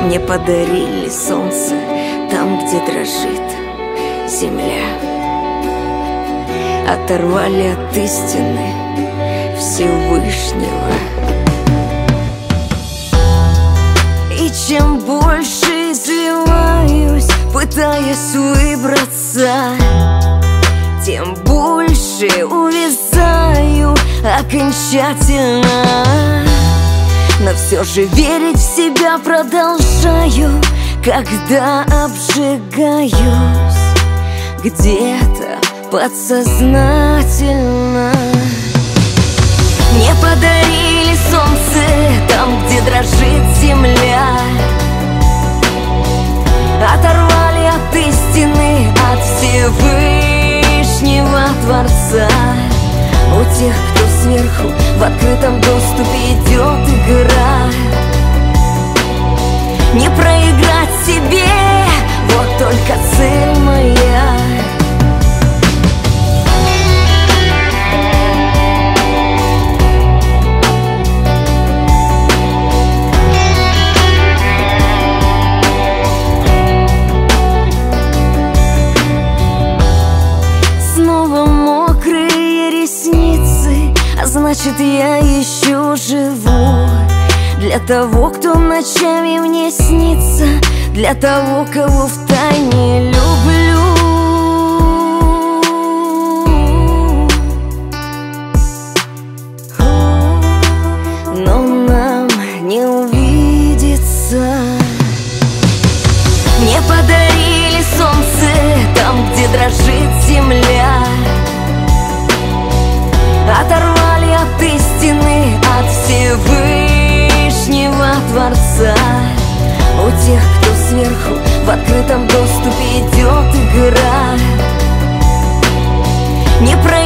Мне подарили солнце там, где дрожит земля. Оторвали от истины Всевышнего. И чем больше извиваюсь, пытаясь выбраться, тем больше увязаю окончательно. Но все же верить в себя продолжаю, когда обжигаюсь где-то подсознательно. Мне подарили солнце там, где дрожит земля. Оторвали от истины, от Всевышнего Творца. У тех, кто сверху в открытом доступе идет игра. Не проиграть себе, вот только цель моя. Снова мокрые ресницы, а значит, я еще живу. Для того, кто ночами мне снится, для того, кого втайне люблю. Но нам не увидеться. Мне подарили солнце там, где дрожит земля. Оторвали от истины, от Всевышнего Творца. У тех, кто сверху в открытом доступе идет игра. Не